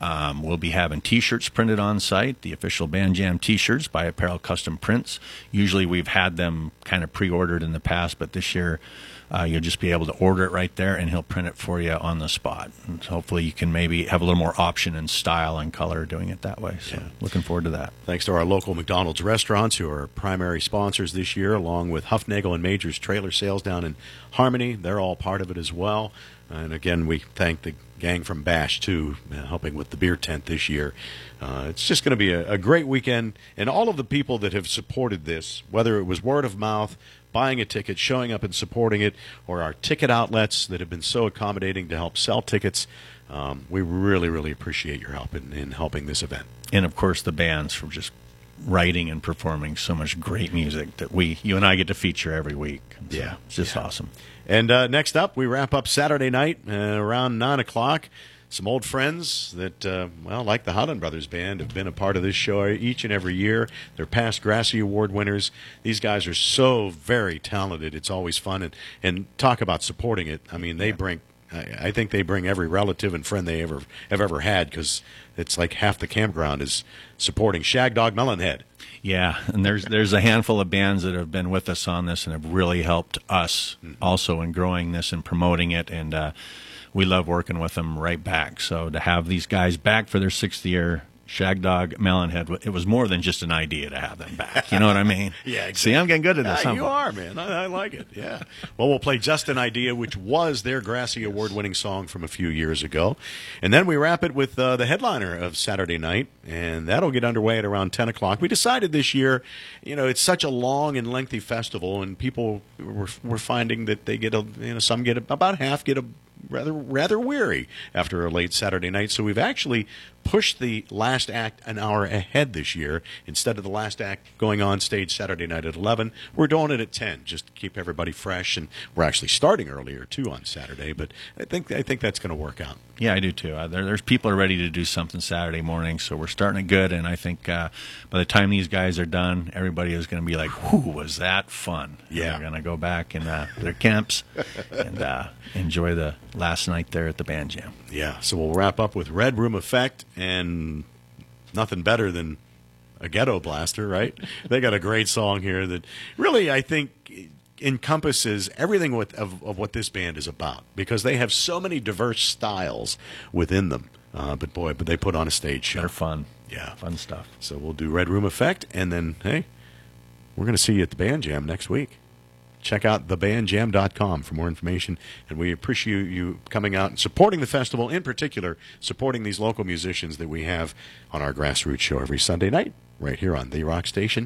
We'll be having T-shirts printed on site, the official Band Jam T-shirts by Apparel Custom Prints. Usually we've had them kind of pre-ordered in the past, but this year you'll just be able to order it right there, and he'll print it for you on the spot. And hopefully you can maybe have a little more option in style and color doing it that way. So looking forward to that. Thanks to our local McDonald's restaurants, who are primary sponsors this year, along with Huffnagel and Major's Trailer Sales down in Harmony. They're all part of it as well. And again, we thank the gang from Bash, too, helping with the beer tent this year. It's just going to be a great weekend. And all of the people that have supported this, whether it was word of mouth, buying a ticket, showing up and supporting it, or our ticket outlets that have been so accommodating to help sell tickets, we really, really appreciate your help in helping this event. And, of course, the bands for just writing and performing so much great music that you and I get to feature every week. So Yeah. it's just awesome. And next up, we wrap up Saturday night around 9 o'clock. Some old friends that, like the Howland Brothers Band, have been a part of this show each and every year. They're past Grassy Award winners. These guys are so very talented. It's always fun. And talk about supporting it. I mean, they bring... I think they bring every relative and friend they have ever had, because it's like half the campground is supporting Shag Dog Melonhead. Yeah, and there's a handful of bands that have been with us on this and have really helped us also in growing this and promoting it, and we love working with them right back. So to have these guys back for their 6th year, Shag Dog Melonhead, it was more than just an idea to have them back. You know what I mean? Yeah, exactly. See, I'm getting good at this. You are, man. I like it. Yeah. Well, we'll play Just an Idea, which was their Grassy Award-winning song from a few years ago. And then we wrap it with the headliner of Saturday night, and that'll get underway at around 10 o'clock. We decided this year, it's such a long and lengthy festival, and people were finding that they get some get about half get rather weary after a late Saturday night. So we've actually pushed the last act an hour ahead this year. Instead of the last act going on stage Saturday night at 11, we're doing it at 10, just to keep everybody fresh. And we're actually starting earlier, too, on Saturday. But I think that's going to work out. Yeah, I do, too. There's people are ready to do something Saturday morning, so we're starting it good. And I think by the time these guys are done, everybody is going to be like, whew, was that fun? Yeah. And they're going to go back in their camps and enjoy the last night there at the Band Jam. Yeah, so we'll wrap up with Red Room Effect, and nothing better than a Ghetto Blaster, right? They got a great song here that really, I think, encompasses everything of what this band is about, because they have so many diverse styles within them. But they put on a stage show. They're fun. Yeah. Fun stuff. So we'll do Red Room Effect, and then, hey, we're going to see you at the Band Jam next week. Check out thebandjam.com for more information, and we appreciate you coming out and supporting the festival, in particular, supporting these local musicians that we have on our Grassroots show every Sunday night, right here on The Rock Station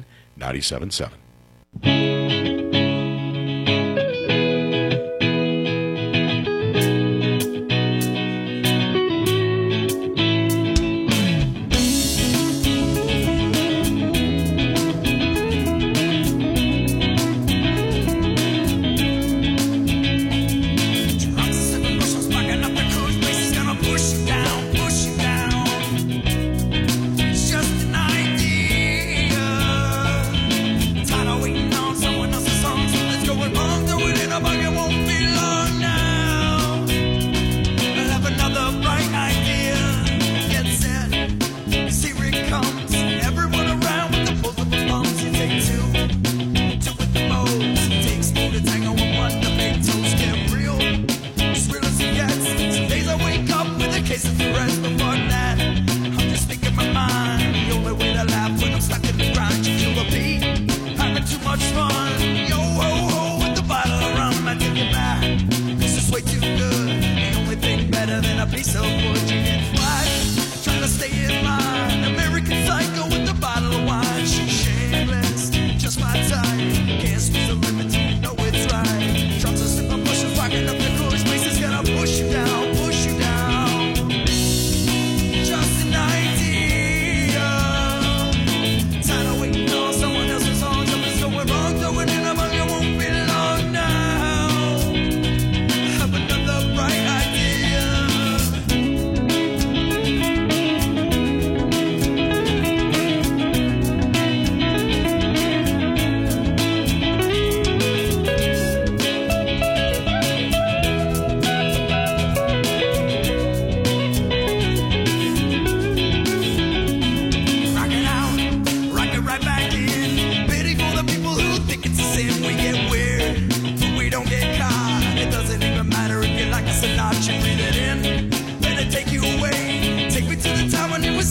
97.7. Just an idea. Tired of waiting on some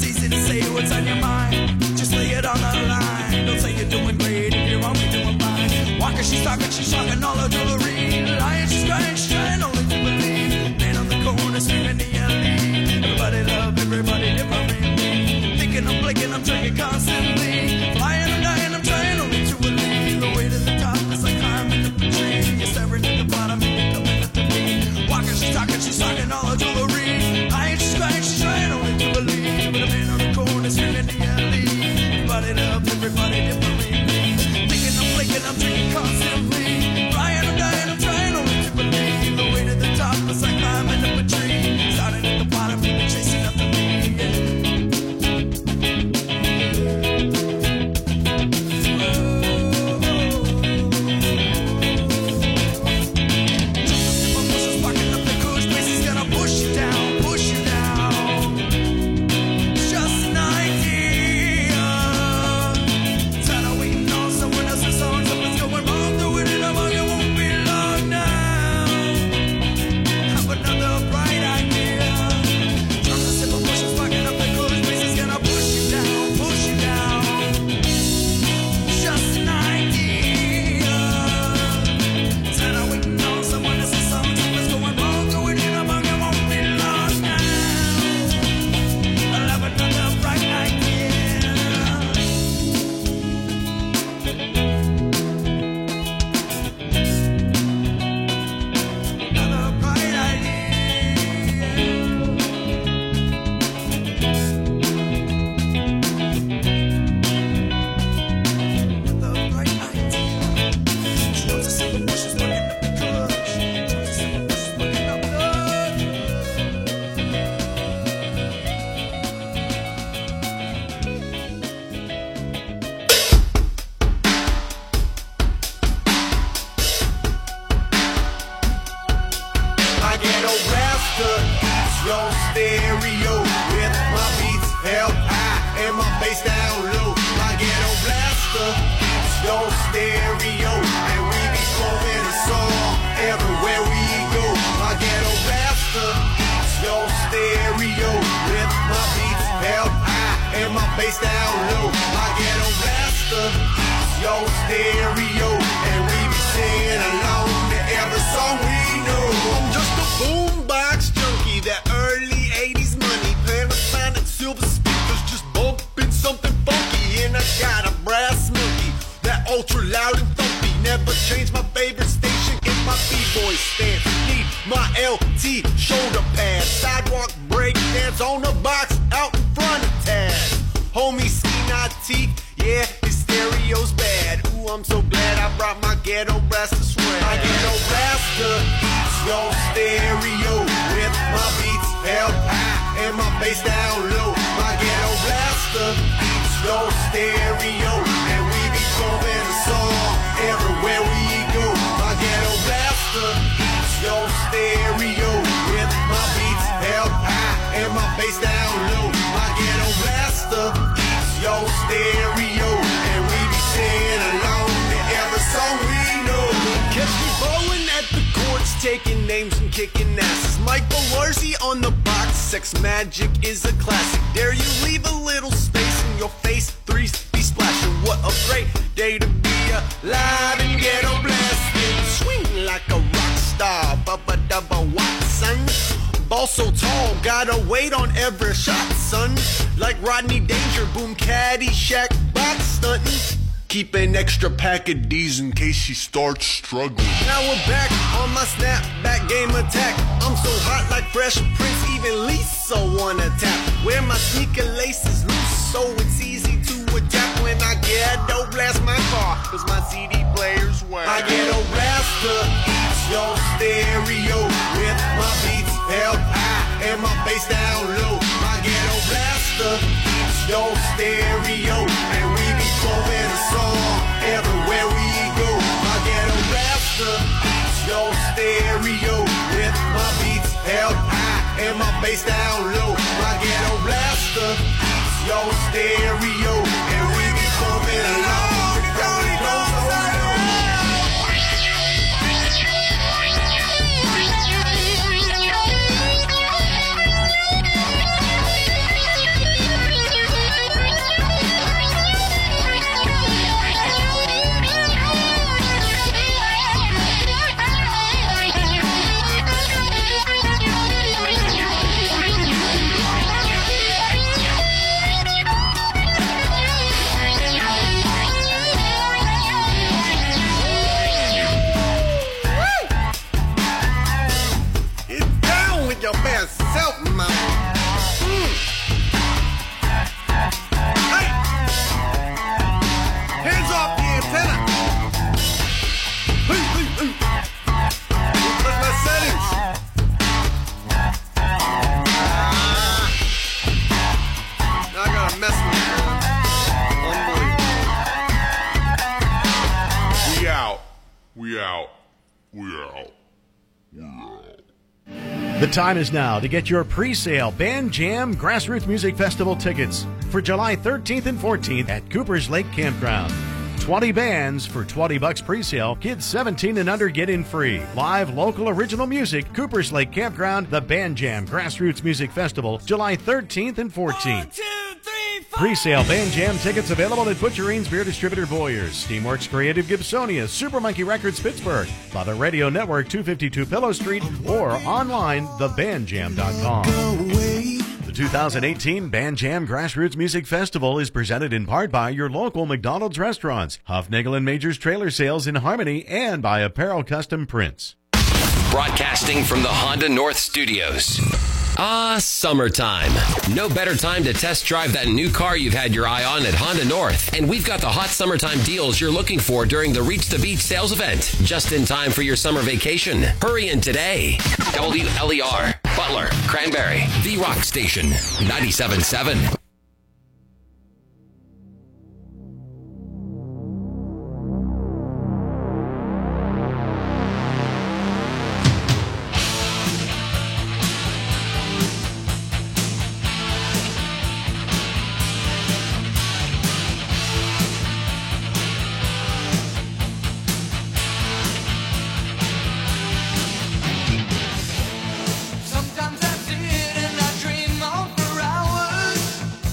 easy to say what's on your mind. Just lay it on the line. Don't say you're doing great if you're only doing fine. Walker, she's talking all her jewelry. Lying, she's crying, she's trying only to believe. Man on the corner screaming the LE. Everybody love, everybody differently. Thinking I'm blinking, I'm drinking constantly. Flying, I'm dying, I'm trying only to believe. The way to the top is like climbing up a tree. You're staring at the bottom and you're coming up to me. Walker, she's talking all her jewelry. Lying, she's crying, she's trying only to believe. But a man on the corner screaming the LE. Everybody love, everybody differently. Thinking I'm blinking, I'm drinking constantly. Flying, I'm dying, I'm trying only to believe. The way to the top is like climbing up a tree. Starting at the bottom and you're chasing after me. Taking names and kicking asses. Mike Balarzi on the box. Sex Magic is a classic. Dare you leave a little space in your face? Threes be splashing. What a great day to be alive and ghetto blasting. Swing like a rock star. Bubba dubba Watson. Ball so tall, gotta wait on every shot, son. Like Rodney Danger, boom caddy, Shaq, box stunting. Keep an extra pack of D's in case she starts struggling. Now we're back on my snapback game attack. I'm so hot like Fresh Prince, even Lisa wanna tap. Wear my sneaker laces loose, so it's easy to attack. When I ghetto blast my car, cause my CD player's whack. I ghetto blaster, it's your stereo. With my beats held high and my bass down low. My ghetto blaster, it's your stereo. And we be throwing a song everywhere we go. My ghetto blaster, it's your stereo. With my beats held high and my bass down low. My ghetto blaster, it's your stereo. And we be throwing along. out. We're out. The time is now to get your pre-sale Band Jam Grassroots Music Festival tickets for July 13th and 14th at Cooper's Lake Campground. 20 bands for $20 pre-sale. Kids 17 and under get in free. Live local original music. Cooper's Lake Campground, the Band Jam Grassroots Music Festival, July 13th and 14th. 1, 2, 3, 4. Pre-sale Band Jam tickets available at Butcherine's Beer Distributor Boyers, Steamworks Creative Gibsonia, Super Monkey Records Pittsburgh, Father Radio Network 252 Pillow Street, or online thebandjam.com. The 2018 Band Jam Grassroots Music Festival is presented in part by your local McDonald's restaurants, Huff, Nagel & Major's Trailer Sales in Harmony, and by Apparel Custom Prints. Broadcasting from the Honda North Studios. Summertime. No better time to test drive that new car you've had your eye on at Honda North. And we've got the hot summertime deals you're looking for during the Reach the Beach sales event. Just in time for your summer vacation. Hurry in today. WLER, Butler, Cranberry, The Rock Station, 97.7. Sometimes I sit and I dream on for hours.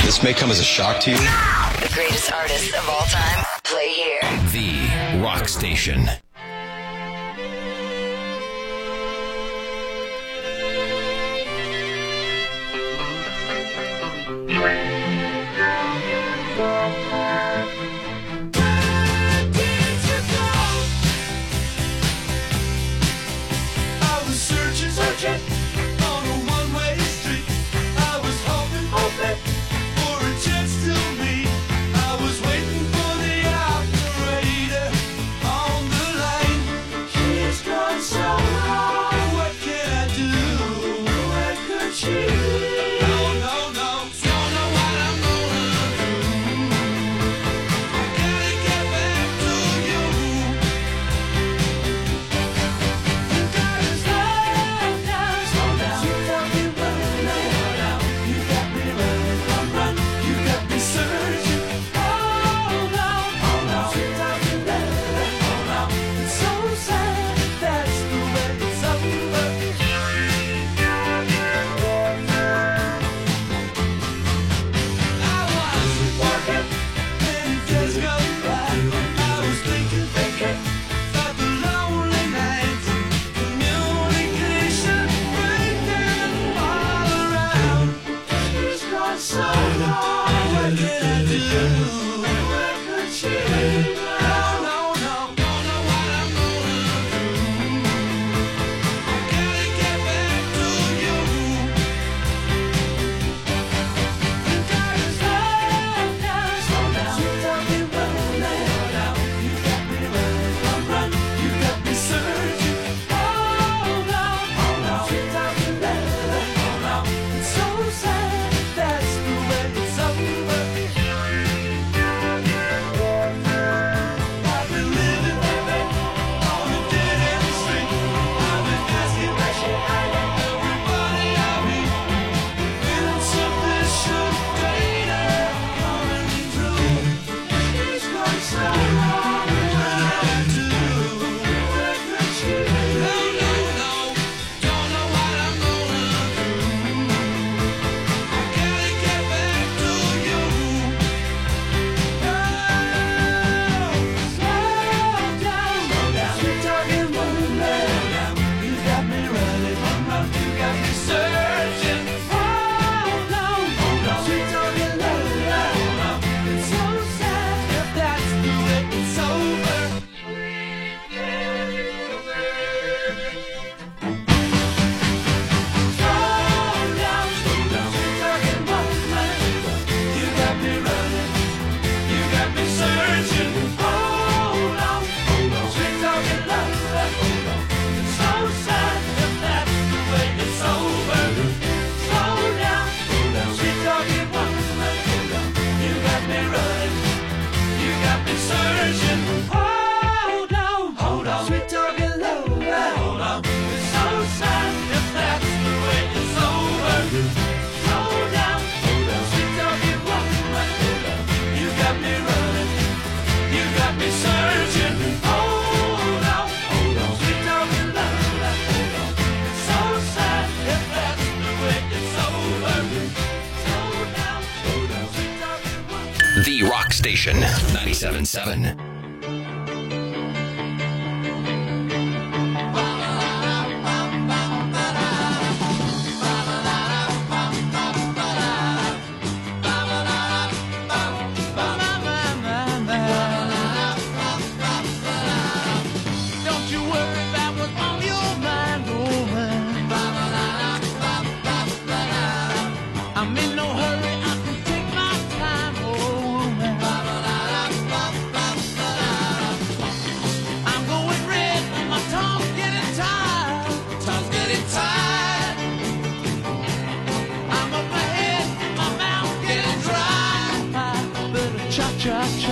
This may come as a shock to you. The greatest artists of all time play here. The Rock Station. I was searching on a one-way street. I was hoping for a chance to meet. I was waiting for the operator on the line. She's gone so wrong. What can I do? Where could she be? No, don't know what I'm gonna do. I gotta get back to you. You gotta slow down. You got me running, you got me running, run. You got me searching. Hold on, sweet talking love. It's so sad, that's the way it's over. I was working, many days go by. I was thinking about the lonely nights, communication breaking all around. She's gone so long. What can I do? Where could she be? No, don't know what I'm gonna do. I gotta get back to you. You gotta slow down. Sweet talking running. You got me running, run. You got me searching. Hold on, sweet talking love. It's so sad, that's the way it's over. I've been living on a dead-end street. I've been asking everybody I meet. Insufficient data coming through. She's gone so wrong. What can I do? Where could she be? No, don't know what I'm gonna do. I gotta get back to you. Slow down. Sweet talking woman. You got me running. You got me searching. Hold on. Sweet talking love. It's so sad that that's the way it's over. Slow down. Sweet talking woman. You got me running. You got me searching. Hold on. Sweet talking love. It's so sad that that's the way it's over. Slow down. Sweet talking woman. You got me running. You got me searching. Hold on. Sweet talking love. It's so sad that that's the way it's over. Slow down. Sweet talking woman. You got me running. You got me searching. Hold on. Sweet talking love. It's so sad that that's the way it's over. Slow down. Sweet talking woman. The Rock Station. 97.7. Don't you worry about what's on your mind, woman. I'm in no hurry, I can take my time, woman. I'm going red and my tongue's getting tired. I'm up ahead, my mouth getting dry. Better cha-cha-cha.